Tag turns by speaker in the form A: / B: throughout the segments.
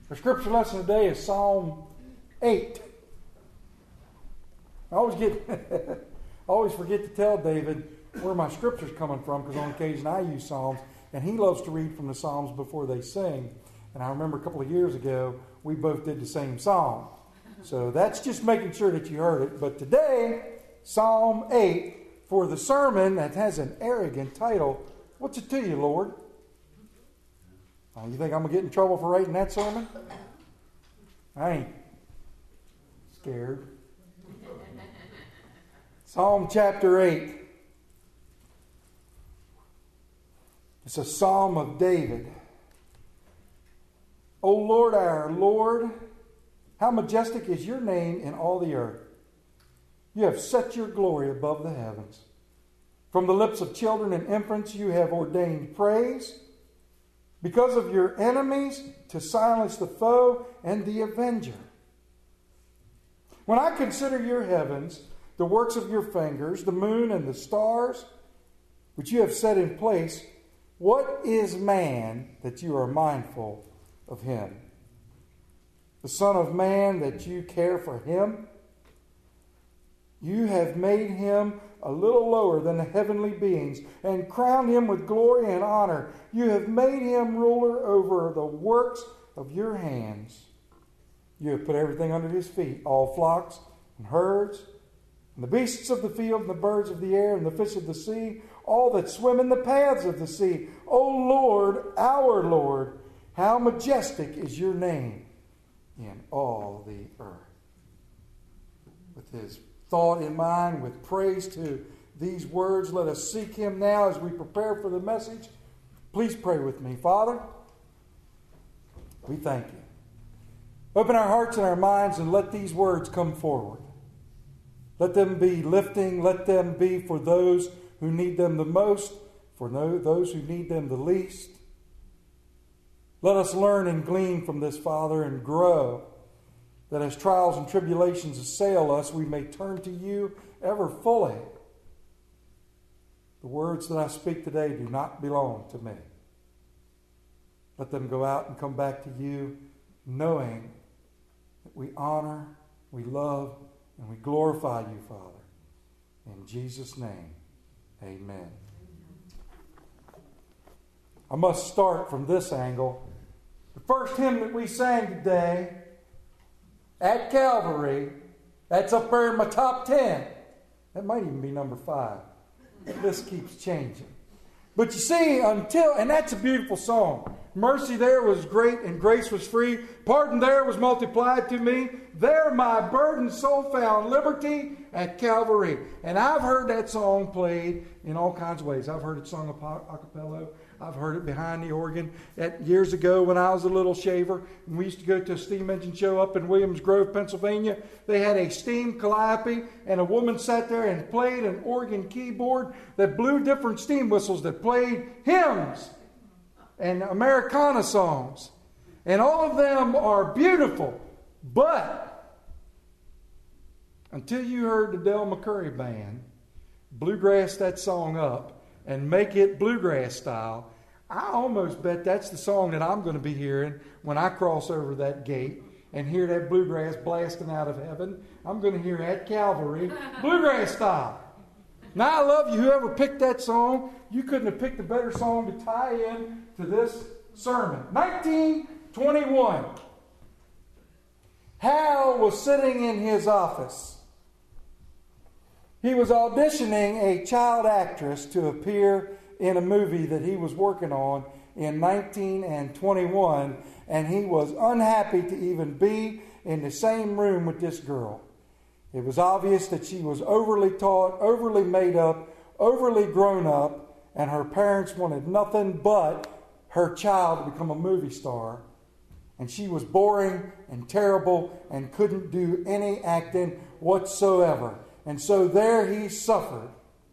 A: Our scripture lesson today is Psalm 8. I always forget to tell David where my scripture's coming from, because on occasion I use Psalms, and he loves to read from the Psalms before they sing. And I remember a couple of years ago, we both did the same Psalm. So that's just making sure that you heard it. But today, Psalm 8, for the sermon that has an arrogant title, "What's it to you, Lord?" You think I'm going to get in trouble for writing that sermon? I ain't scared. Psalm chapter 8. It's a psalm of David. O Lord, our Lord, how majestic is your name in all the earth. You have set your glory above the heavens. From the lips of children and infants you have ordained praise, because of your enemies, to silence the foe and the avenger. When I consider your heavens, the works of your fingers, the moon and the stars, which you have set in place, what is man that you are mindful of him? The Son of Man that you care for him? You have made him a little lower than the heavenly beings and crowned him with glory and honor. You have made him ruler over the works of your hands. You have put everything under his feet, all flocks and herds, and the beasts of the field, and the birds of the air, and the fish of the sea, all that swim in the paths of the sea. O Lord, our Lord, how majestic is your name in all the earth. With his thought in mind, with praise to these words, let us seek him now as we prepare for the message. Please pray with me. Father, we thank you. Open our hearts and our minds and let these words come forward. Let them be lifting. Let them be for those who need them the most, for those who need them the least. Let us learn and glean from this, Father, and grow, that as trials and tribulations assail us, we may turn to you ever fully. The words that I speak today do not belong to me. Let them go out and come back to you, knowing that we honor, we love, and we glorify you, Father. In Jesus' name, amen. I must start from this angle. The first hymn that we sang today, At Calvary, that's up there in my top 10. That might even be number 5. This keeps changing. But you see, and that's a beautiful song. Mercy there was great and grace was free. Pardon there was multiplied to me. There my burdened soul found liberty at Calvary. And I've heard that song played in all kinds of ways. I've heard it sung a cappella. I've heard it behind the organ. Years ago when I was a little shaver, and we used to go to a steam engine show up in Williams Grove, Pennsylvania. They had a steam calliope, and a woman sat there and played an organ keyboard that blew different steam whistles that played hymns and Americana songs. And all of them are beautiful. But until you heard the Del McCurry Band bluegrass that song up and make it bluegrass style, I almost bet that's the song that I'm going to be hearing when I cross over that gate and hear that bluegrass blasting out of heaven. I'm going to hear At Calvary bluegrass style. Now, I love you. Whoever picked that song, you couldn't have picked a better song to tie in to this sermon. 1921. Hal was sitting in his office. He was auditioning a child actress to appear in a movie that he was working on in 1921, and he was unhappy to even be in the same room with this girl. It was obvious that she was overly taught, overly made up, overly grown up, and her parents wanted nothing but her child to become a movie star. And she was boring and terrible and couldn't do any acting whatsoever. And so there he suffered.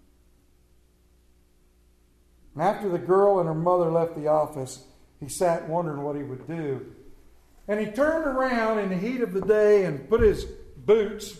A: And after the girl and her mother left the office, he sat wondering what he would do. And he turned around in the heat of the day and put his boots.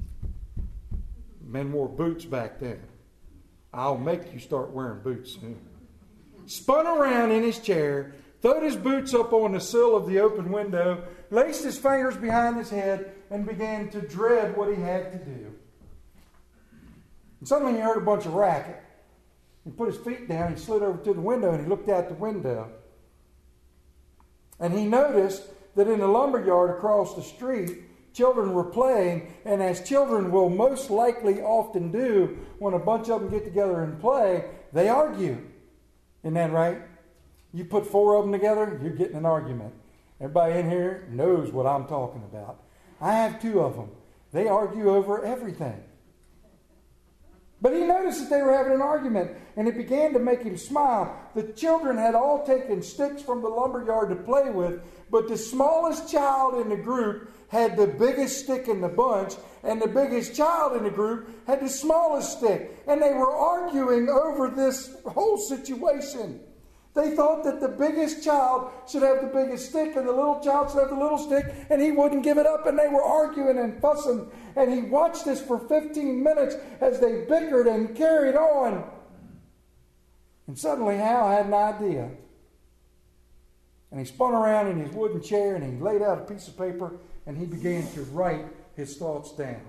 A: Men wore boots back then. I'll make you start wearing boots soon. Spun around in his chair, throwed his boots up on the sill of the open window, laced his fingers behind his head, and began to dread what he had to do. And suddenly he heard a bunch of racket. He put his feet down, he slid over to the window, and he looked out the window. And he noticed that in the lumberyard across the street, children were playing, and as children will most likely often do when a bunch of them get together and play, they argue. Isn't that right? You put 4 of them together, you're getting an argument. Everybody in here knows what I'm talking about. I have 2 of them. They argue over everything. But he noticed that they were having an argument, and it began to make him smile. The children had all taken sticks from the lumberyard to play with, but the smallest child in the group had the biggest stick in the bunch, and the biggest child in the group had the smallest stick. And they were arguing over this whole situation. They thought that the biggest child should have the biggest stick and the little child should have the little stick, and he wouldn't give it up, and they were arguing and fussing. And he watched this for 15 minutes as they bickered and carried on. And suddenly Hal had an idea. And he spun around in his wooden chair and he laid out a piece of paper and he began to write his thoughts down.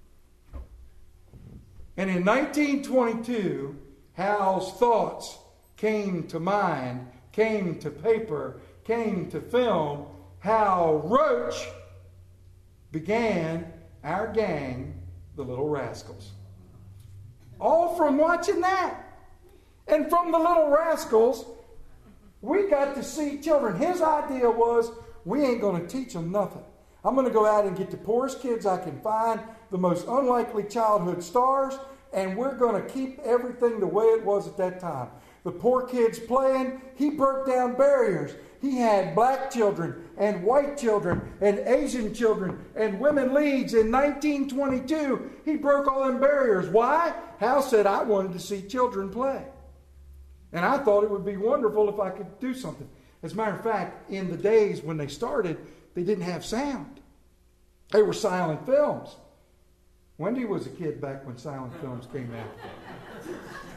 A: And in 1922, Hal's thoughts came to mind, came to paper, came to film. Hal Roach began our gang, the Little Rascals. All from watching that. And from the Little Rascals, we got to see children. His idea was, we ain't going to teach them nothing. I'm going to go out and get the poorest kids I can find, the most unlikely childhood stars, and we're going to keep everything the way it was at that time. The poor kids playing, he broke down barriers. He had black children and white children and Asian children and women leads. In 1922, he broke all them barriers. Why? Hal said, I wanted to see children play. And I thought it would be wonderful if I could do something. As a matter of fact, in the days when they started, they didn't have sound. They were silent films. Wendy was a kid back when silent films came out.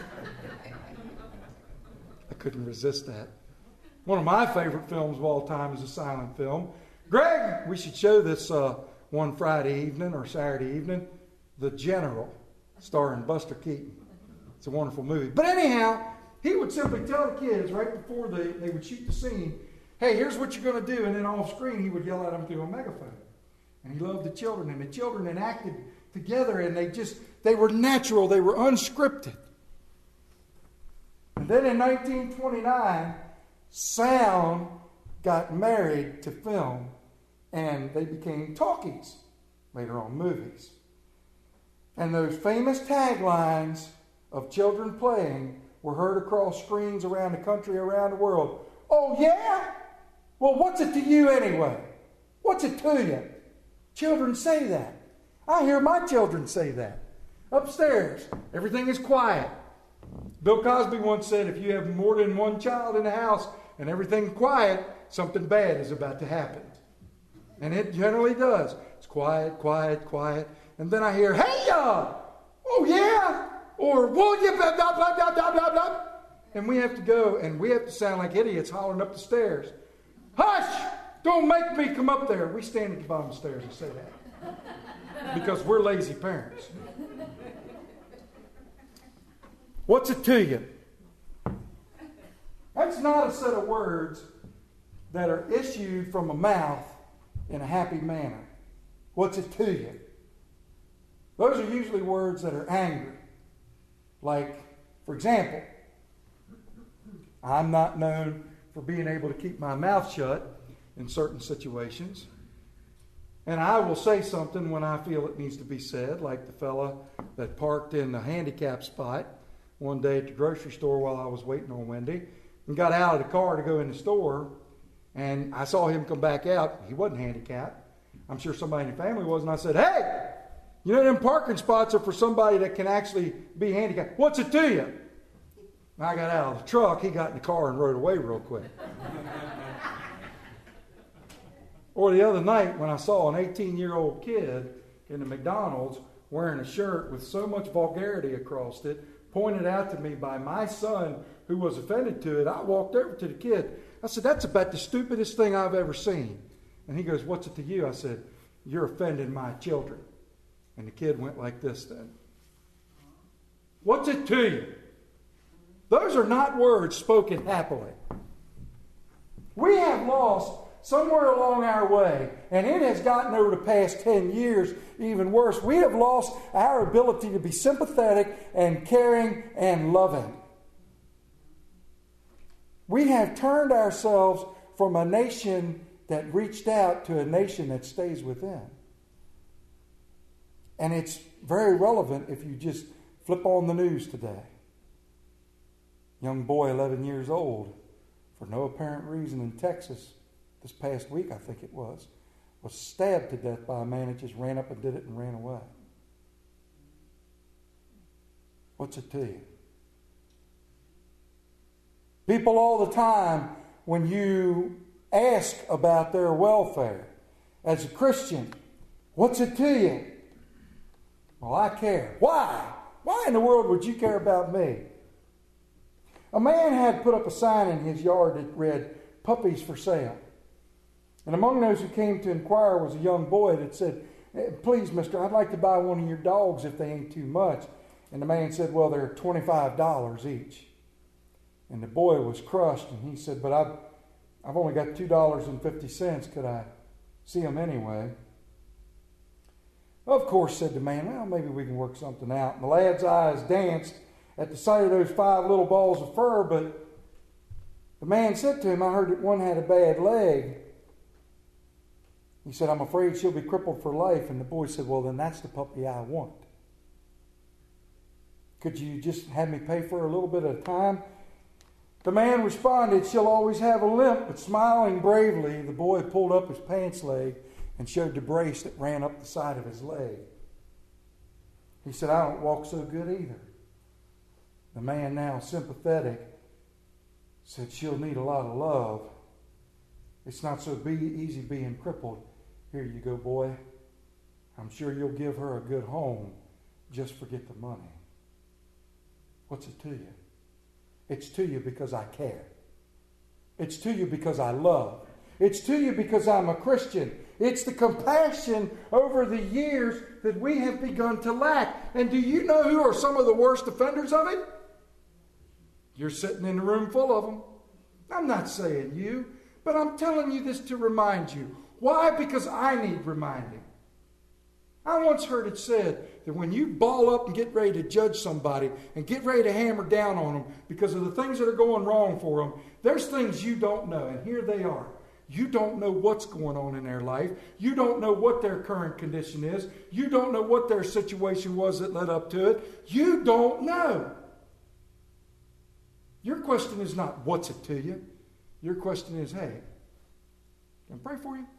A: I couldn't resist that. One of my favorite films of all time is a silent film. Greg, we should show this one Friday evening or Saturday evening. The General, starring Buster Keaton. It's a wonderful movie. But anyhow, he would simply tell the kids right before they would shoot the scene, hey, here's what you're going to do. And then off screen, he would yell at them through a megaphone. And he loved the children. And the children enacted together. And they were natural. They were unscripted. And then in 1929, sound got married to film. And they became talkies. Later on, movies. And those famous taglines of children playing were heard across screens around the country, around the world. Oh, yeah? Well, what's it to you anyway? What's it to you? Children say that. I hear my children say that. Upstairs, everything is quiet. Bill Cosby once said, if you have more than one child in the house and everything's quiet, something bad is about to happen. And it generally does. It's quiet, quiet, quiet. And then I hear, hey, oh, yeah? Or, well, yeah, blah, blah, blah, blah, blah, blah, blah. And we have to go, and we have to sound like idiots hollering up the stairs. Hush! Don't make me come up there. We stand at the bottom of the stairs and say that. Because we're lazy parents. What's it to you? That's not a set of words that are issued from a mouth in a happy manner. What's it to you? Those are usually words that are angry. Like, for example, I'm not known for being able to keep my mouth shut in certain situations. And I will say something when I feel it needs to be said, like the fella that parked in the handicap spot one day at the grocery store while I was waiting on Wendy and got out of the car to go in the store. And I saw him come back out. He wasn't handicapped. I'm sure somebody in the family was. And I said, hey, you know them parking spots are for somebody that can actually be handicapped. What's it to you? And I got out of the truck. He got in the car and rode away real quick. Or the other night when I saw an 18-year-old kid in the McDonald's wearing a shirt with so much vulgarity across it, pointed out to me by my son who was offended to it, I walked over to the kid I said, that's about the stupidest thing I've ever seen. And he goes, what's it to you? I said, you're offending my children. And the kid went like this then. What's it to you? Those are not words spoken happily. We have lost somewhere along our way, and it has gotten over the past 10 years even worse. We have lost our ability to be sympathetic and caring and loving. We have turned ourselves from a nation that reached out to a nation that stays within. And it's very relevant if you just flip on the news today. Young boy, 11 years old, for no apparent reason in Texas, this past week I think it was stabbed to death by a man that just ran up and did it and ran away. What's it to you? People all the time, when you ask about their welfare, as a Christian, what's it to you? Well, I care. Why? Why in the world would you care about me? A man had put up a sign in his yard that read, "Puppies for sale." And among those who came to inquire was a young boy that said, "Please, mister, I'd like to buy one of your dogs if they ain't too much." And the man said, "Well, they're $25 each." And the boy was crushed, and he said, "But I've only got $2.50. Could I see them anyway?" "Of course," said the man. "Well, maybe we can work something out." And the lad's eyes danced at the sight of those 5 little balls of fur, but the man said to him, "I heard that one had a bad leg." He said, "I'm afraid she'll be crippled for life." And the boy said, "Well, then that's the puppy I want. Could you just have me pay for her a little bit at a time?" The man responded, "She'll always have a limp," but smiling bravely, the boy pulled up his pants leg and showed the brace that ran up the side of his leg. He said, "I don't walk so good either." The man, now sympathetic, said, "She'll need a lot of love. It's not so easy being crippled. Here you go, boy. I'm sure you'll give her a good home. Just forget the money." What's it to you? It's to you because I care. It's to you because I love. It's to you because I'm a Christian. It's the compassion over the years that we have begun to lack. And do you know who are some of the worst offenders of it? You're sitting in a room full of them. I'm not saying you, but I'm telling you this to remind you. Why? Because I need reminding. I once heard it said that when you ball up and get ready to judge somebody and get ready to hammer down on them because of the things that are going wrong for them, there's things you don't know, and here they are. You don't know what's going on in their life. You don't know what their current condition is. You don't know what their situation was that led up to it. You don't know. Your question is not, what's it to you? Your question is, hey, can I pray for you?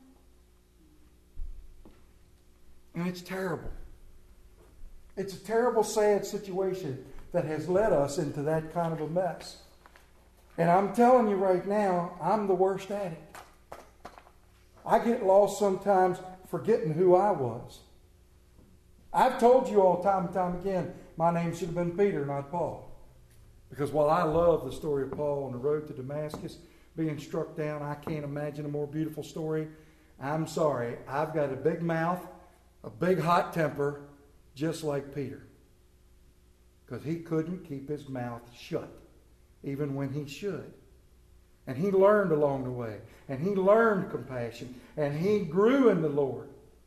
A: And it's terrible. It's a terrible, sad situation that has led us into that kind of a mess. And I'm telling you right now, I'm the worst at it. I get lost sometimes forgetting who I was. I've told you all time and time again, my name should have been Peter, not Paul. Because while I love the story of Paul on the road to Damascus, being struck down, I can't imagine a more beautiful story. I'm sorry, I've got a big mouth, a big hot temper, just like Peter. Because he couldn't keep his mouth shut, even when he should. And he learned along the way. And he learned compassion. And he grew in the Lord.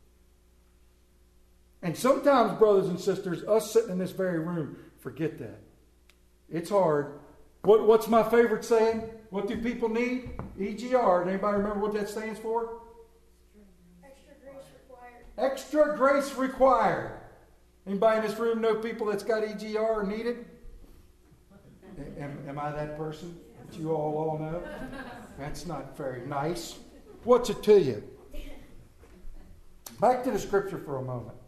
A: And sometimes, brothers and sisters, us sitting in this very room, forget that. It's hard. What's my favorite saying? What do people need? EGR. Anybody remember what that stands for?
B: Extra grace required.
A: Extra grace required. Anybody in this room know people that's got EGR or need it? Am I that person that you all know? That's not very nice. What's it to you? Back to the scripture for a moment.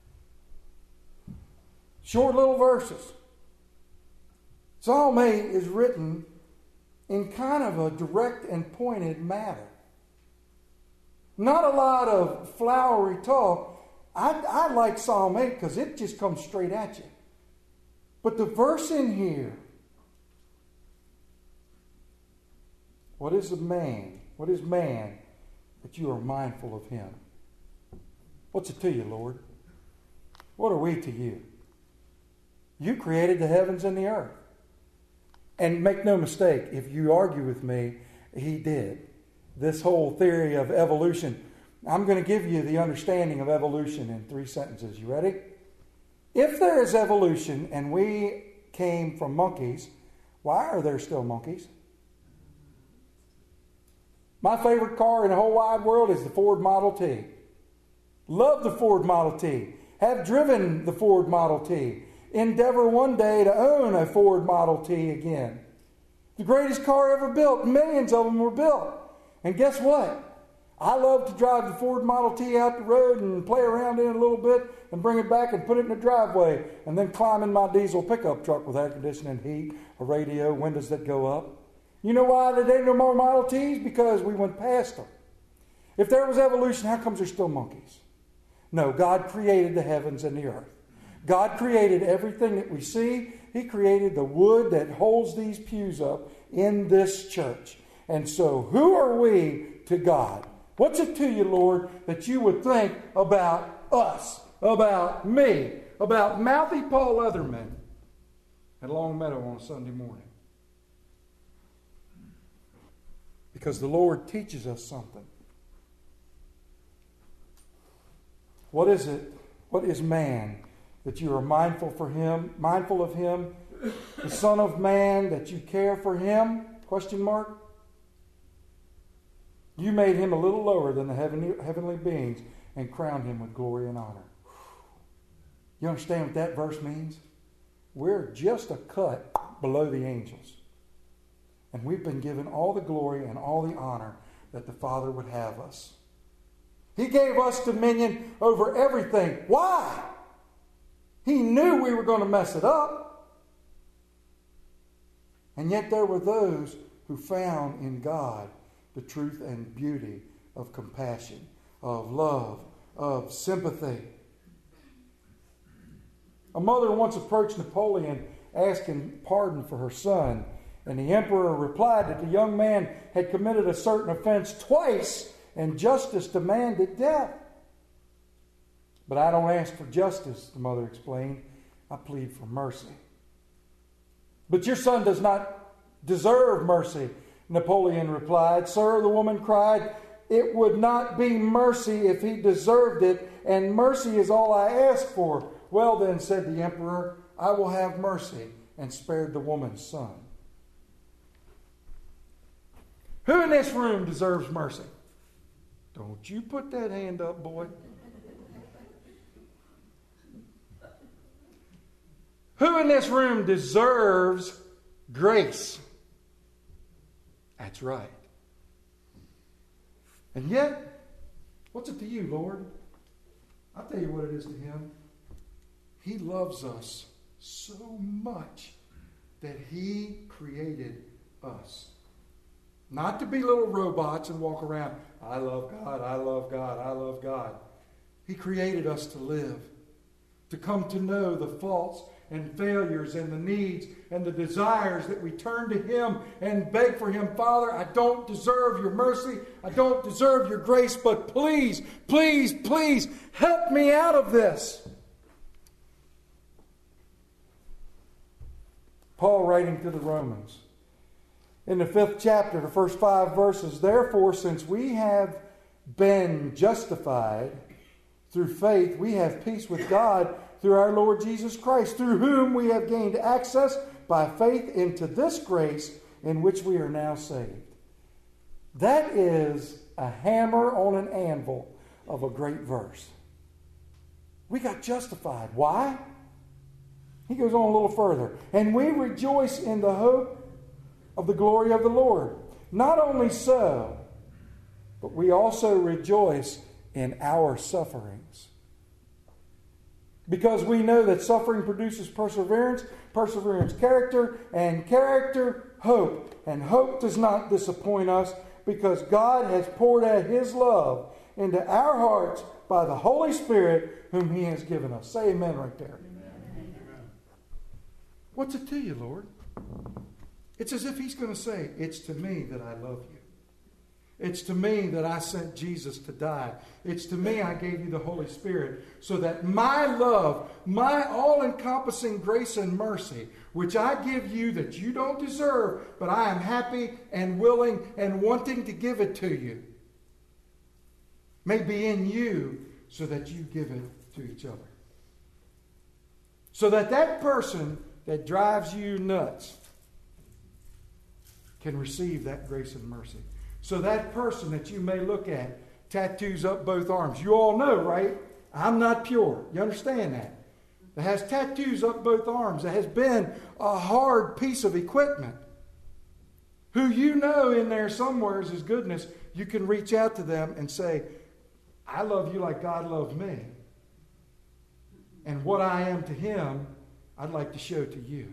A: Short little verses. Psalm 8 is written in kind of a direct and pointed manner. Not a lot of flowery talk. I like Psalm 8 because it just comes straight at you. But the verse in here What is a man? What is man that you are mindful of him? What's it to you, Lord? What are we to you? You created the heavens and the earth. And make no mistake, if you argue with me, he did. This whole theory of evolution, I'm going to give you the understanding of evolution in 3 sentences. You ready? If there is evolution and we came from monkeys, why are there still monkeys? My favorite car in the whole wide world is the Ford Model T. Love the Ford Model T. Have driven the Ford Model T. Endeavor one day to own a Ford Model T again. The greatest car ever built. Millions of them were built. And guess what? I love to drive the Ford Model T out the road and play around in it a little bit and bring it back and put it in the driveway and then climb in my diesel pickup truck with air conditioning, heat, a radio, windows that go up. You know why there ain't no more Model Ts? Because we went past them. If there was evolution, how comes there's still monkeys? No, God created the heavens and the earth. God created everything that we see. He created the wood that holds these pews up in this church. And so who are we to God? What's it to you, Lord, that you would think about us, about me, about mouthy Paul Leatherman at Long Meadow on a Sunday morning? Because the Lord teaches us something. What is it? What is man that you are mindful of him? The Son of Man, that you care for him? Question mark. You made him a little lower than the heavenly beings and crowned him with glory and honor. You understand what that verse means? We're just a cut below the angels. And we've been given all the glory and all the honor that the Father would have us. He gave us dominion over everything. Why? He knew we were going to mess it up. And yet there were those who found in God the truth and beauty of compassion, of love, of sympathy. A mother once approached Napoleon asking pardon for her son, and the emperor replied that the young man had committed a certain offense twice, and justice demanded death. But I don't ask for justice, the mother explained. I plead for mercy. But your son does not deserve mercy, Napoleon replied. Sir, the woman cried, it would not be mercy if he deserved it, and mercy is all I ask for. Well then, said the emperor, I will have mercy, and spared the woman's son. Who in this room deserves mercy? Don't you put that hand up, boy. Who in this room deserves grace? That's right. And yet, what's it to you, Lord? I'll tell you what it is to him. He loves us so much that he created us. Not to be little robots and walk around, I love God, I love God, I love God. He created us to live, to come to know the faults and failures and the needs and the desires that we turn to him and beg for him. Father, I don't deserve your mercy. I don't deserve your grace, but please, please, please help me out of this. Paul writing to the Romans, in the 5th chapter, the first 5 verses, therefore, since we have been justified through faith, we have peace with God through our Lord Jesus Christ, through whom we have gained access by faith into this grace in which we are now saved. That is a hammer on an anvil of a great verse. We got justified. Why? He goes on a little further. And we rejoice in the hope of the glory of the Lord. Not only so, but we also rejoice in our sufferings. Because we know that suffering produces perseverance, perseverance character, and character hope. And hope does not disappoint us because God has poured out his love into our hearts by the Holy Spirit whom he has given us. Say amen right there. Amen. What's it to you, Lord? It's as if he's going to say, it's to me that I love you. It's to me that I sent Jesus to die. It's to me I gave you the Holy Spirit so that my love, my all-encompassing grace and mercy, which I give you that you don't deserve, but I am happy and willing and wanting to give it to you, may be in you so that you give it to each other. So that that person that drives you nuts can receive that grace and mercy. So that person that you may look at, tattoos up both arms. You all know, right? I'm not pure. You understand that? That has tattoos up both arms. That has been a hard piece of equipment. Who you know in there somewhere is His goodness. You can reach out to them and say, I love you like God loved me. And what I am to Him, I'd like to show to you.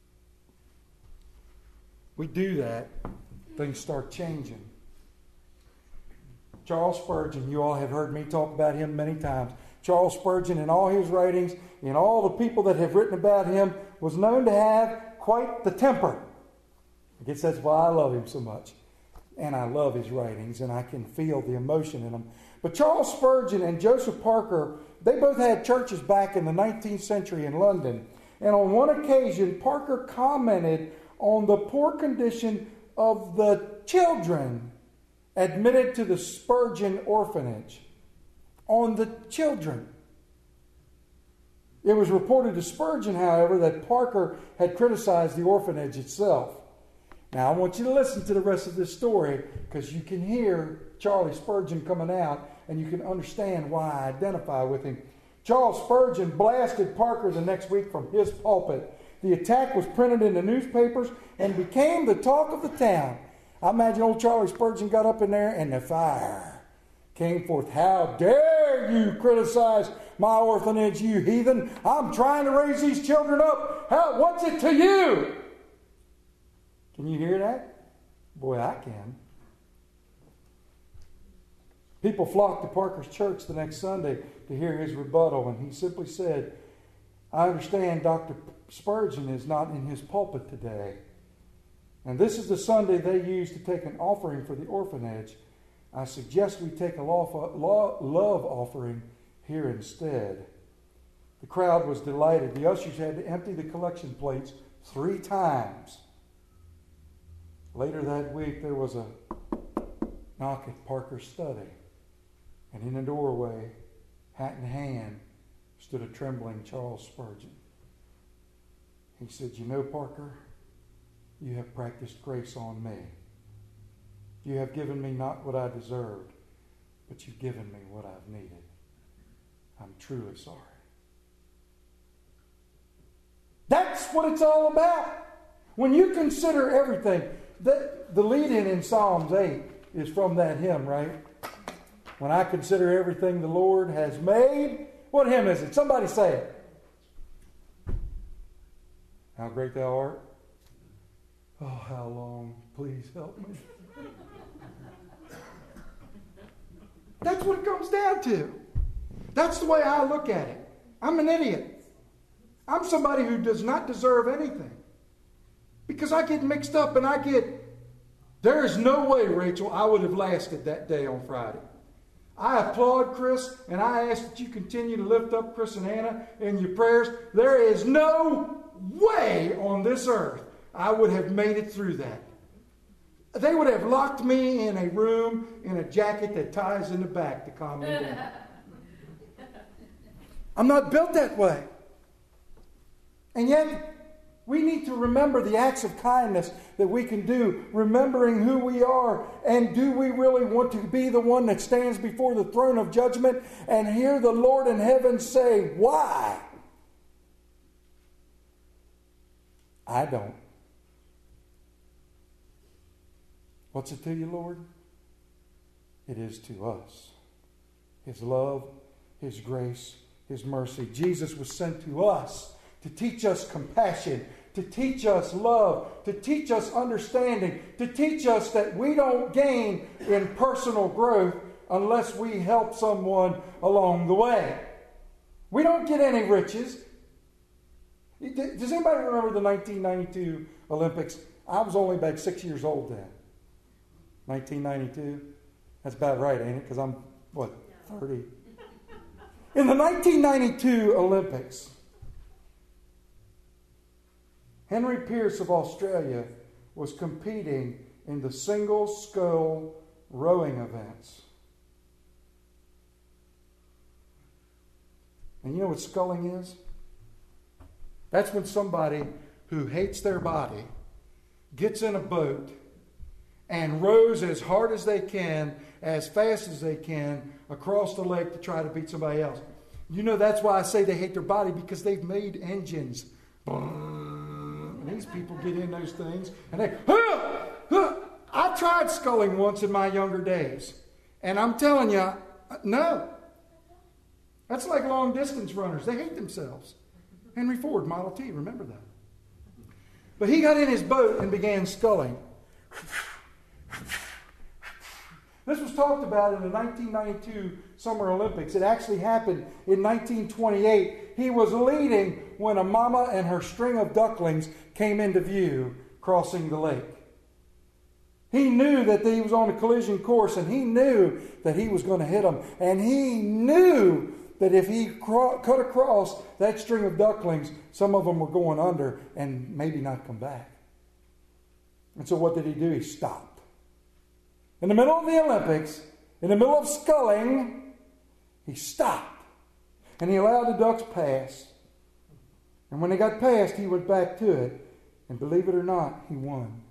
A: We do that, things start changing. Charles Spurgeon, you all have heard me talk about him many times. Charles Spurgeon, in all his writings, in all the people that have written about him, was known to have quite the temper. I guess that's why I love him so much. And I love his writings, and I can feel the emotion in them. But Charles Spurgeon and Joseph Parker, they both had churches back in the 19th century in London. And on one occasion, Parker commented on the poor condition of the children admitted to the Spurgeon orphanage. On the children. It was reported to Spurgeon, however, that Parker had criticized the orphanage itself. Now, I want you to listen to the rest of this story because you can hear Charlie Spurgeon coming out and you can understand why I identify with him. Charles Spurgeon blasted Parker the next week from his pulpit. The attack was printed in the newspapers and became the talk of the town. I imagine old Charlie Spurgeon got up in there and the fire came forth. How dare you criticize my orphanage, you heathen? I'm trying to raise these children up. What's it to you? Can you hear that? Boy, I can. People flocked to Parker's church the next Sunday to hear his rebuttal, and he simply said, I understand Dr. Spurgeon is not in his pulpit today. And this is the Sunday they use to take an offering for the orphanage. I suggest we take a love offering here instead. The crowd was delighted. The ushers had to empty the collection plates 3 times. Later that week, there was a knock at Parker's study. And in the doorway, hat in hand, stood a trembling Charles Spurgeon. He said, you know, Parker, you have practiced grace on me. You have given me not what I deserved, but you've given me what I've needed. I'm truly sorry. That's what it's all about. When you consider everything, the lead-in in Psalms 8 is from that hymn, right? When I consider everything the Lord has made. What hymn is it? Somebody say it. How great thou art. Oh, how long? Please help me. That's what it comes down to. That's the way I look at it. I'm an idiot. I'm somebody who does not deserve anything. Because I get mixed up and there is no way, Rachel, I would have lasted that day on Friday. I applaud Chris, and I ask that you continue to lift up Chris and Anna in your prayers. There is no way on this earth I would have made it through that. They would have locked me in a room in a jacket that ties in the back to calm me down. I'm not built that way. And yet, we need to remember the acts of kindness that we can do, remembering who we are. And do we really want to be the one that stands before the throne of judgment and hear the Lord in heaven say, why? I don't. What's it to you, Lord? It is to us. His love, His grace, His mercy. Jesus was sent to us to teach us compassion, to teach us love, to teach us understanding, to teach us that we don't gain in personal growth unless we help someone along the way. We don't get any riches. Does anybody remember the 1992 Olympics? I was only about 6 years old then. 1992. That's about right, ain't it? Because I'm, 30. In the 1992 Olympics, Henry Pierce of Australia was competing in the single scull rowing events. And you know what sculling is? That's when somebody who hates their body gets in a boat and rows as hard as they can, as fast as they can, across the lake to try to beat somebody else. You know, that's why I say they hate their body, because they've made engines. And these people get in those things and they... I tried sculling once in my younger days. And I'm telling you, no. That's like long distance runners. They hate themselves. Henry Ford, Model T, remember that. But he got in his boat and began sculling. This was talked about in the 1992 Summer Olympics. It actually happened in 1928. He was leading when a mama and her string of ducklings came into view crossing the lake. He knew that he was on a collision course, and he knew that he was going to hit them. And he knew that if he cut across that string of ducklings, some of them were going under and maybe not come back. And so what did he do? He stopped. In the middle of the Olympics, in the middle of sculling, he stopped. And he allowed the ducks pass. And when they got past, he went back to it. And believe it or not, he won.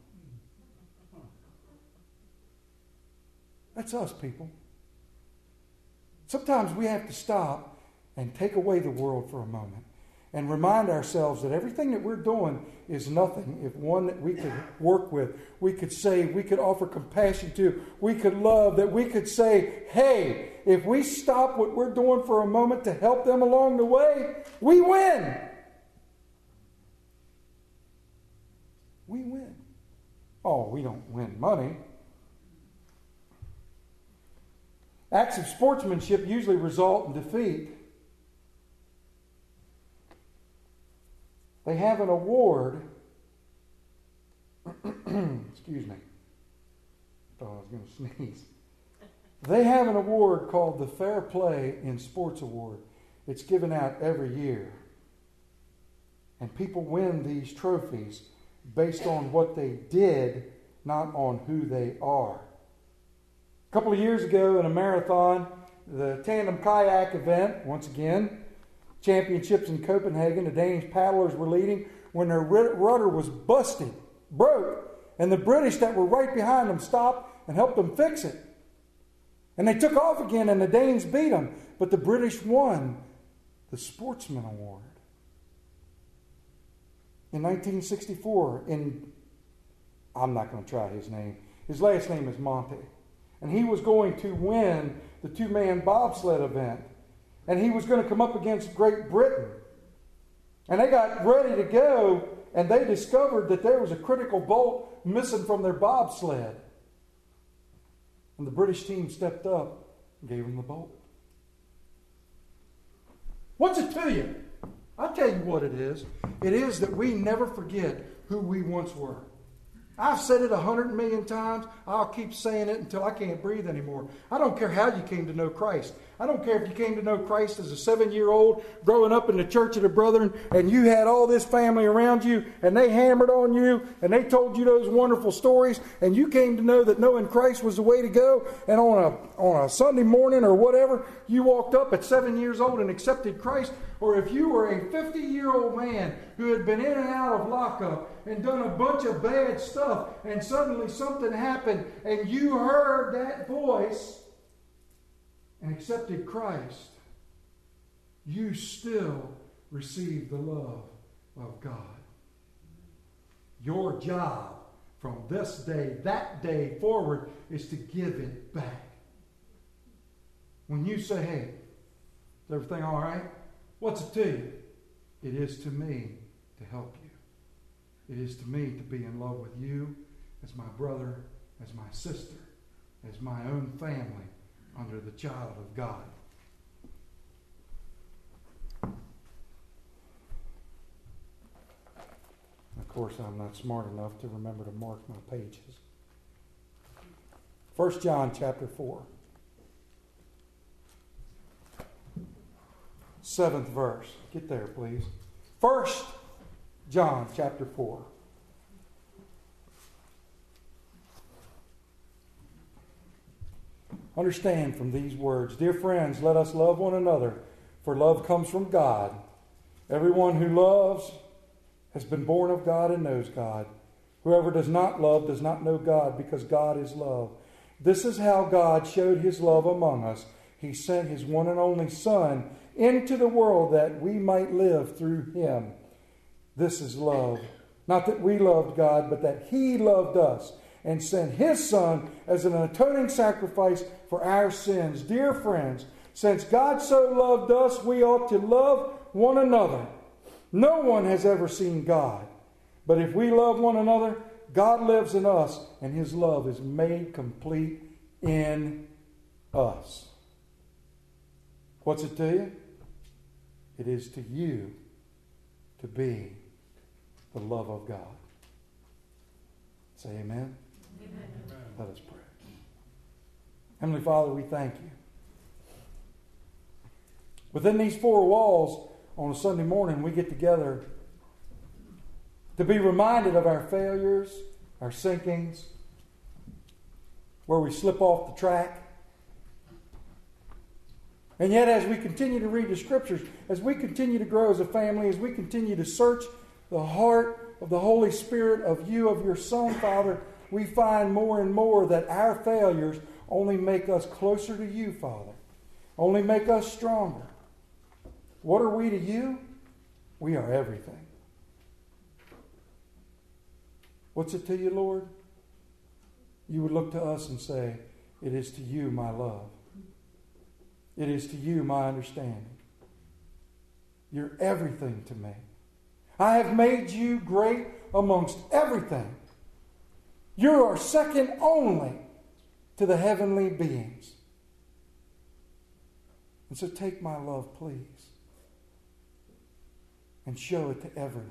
A: That's us, people. Sometimes we have to stop and take away the world for a moment and remind ourselves that everything that we're doing is nothing if one that we could work with, we could save, we could offer compassion to, we could love, that we could say, hey, if we stop what we're doing for a moment to help them along the way, we win. We win. Oh, we don't win money. Acts of sportsmanship usually result in defeat. They have an award. Excuse me. Thought I was going to sneeze. They have an award called the Fair Play in Sports Award. It's given out every year. And people win these trophies based on what they did, not on who they are. A couple of years ago in a marathon, the tandem kayak event, once again, championships in Copenhagen, the Danish paddlers were leading when their rudder was busted, broke, and the British that were right behind them stopped and helped them fix it. And they took off again and the Danes beat them, but the British won the Sportsman Award. In 1964, I'm not going to try his name. His last name is Monte. And he was going to win the two-man bobsled event. And he was going to come up against Great Britain. And they got ready to go, and they discovered that there was a critical bolt missing from their bobsled. And the British team stepped up and gave them the bolt. What's it to you? I'll tell you what it is. It is that we never forget who we once were. I've said it 100 million times. I'll keep saying it until I can't breathe anymore. I don't care how you came to know Christ. I don't care if you came to know Christ as a 7-year-old growing up in the Church of the Brethren and you had all this family around you and they hammered on you and they told you those wonderful stories and you came to know that knowing Christ was the way to go, and on a Sunday morning or whatever, you walked up at 7 years old and accepted Christ. Or if you were a 50-year-old man who had been in and out of lockup and done a bunch of bad stuff and suddenly something happened and you heard that voice and accepted Christ, you still receive the love of God. Your job from this day, that day forward, is to give it back. When you say, hey, is everything all right? What's it to you? It is to me to help you. It is to me to be in love with you as my brother, as my sister, as my own family under the child of God. Of course, I'm not smart enough to remember to mark my pages. 1 John chapter 4. 7th verse. Get there, please. 1 John chapter 4. Understand from these words, dear friends, let us love one another, for love comes from God. Everyone who loves has been born of God and knows God. Whoever does not love does not know God, because God is love. This is how God showed his love among us. He sent his one and only Son into the world that we might live through him. This is love. Not that we loved God, but that he loved us and sent his Son as an atoning sacrifice for our sins. Dear friends, since God so loved us, we ought to love one another. No one has ever seen God. But if we love one another, God lives in us, and his love is made complete in us. What's it to you? It is to you to be the love of God. Say amen. Amen. Let us pray. Heavenly Father, we thank you. Within these four walls on a Sunday morning, we get together to be reminded of our failures, our sinkings, where we slip off the track. And yet, as we continue to read the Scriptures, as we continue to grow as a family, as we continue to search the heart of the Holy Spirit of you, of your Son, Father, we find more and more that our failures only make us closer to you, Father. Only make us stronger. What are we to you? We are everything. What's it to you, Lord? You would look to us and say, it is to you my love. It is to you my understanding. You're everything to me. I have made you great amongst everything. You are second only to the heavenly beings. And so take my love, please, and show it to everyone.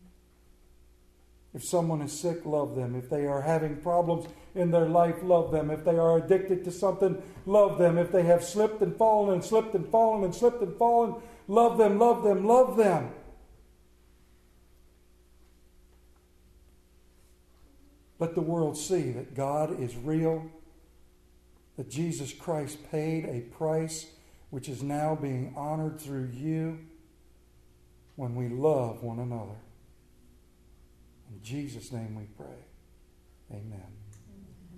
A: If someone is sick, love them. If they are having problems in their life, love them. If they are addicted to something, love them. If they have slipped and fallen and slipped and fallen and slipped and fallen, love them, love them, love them. Let the world see that God is real, that Jesus Christ paid a price which is now being honored through you when we love one another. In Jesus' name we pray. Amen.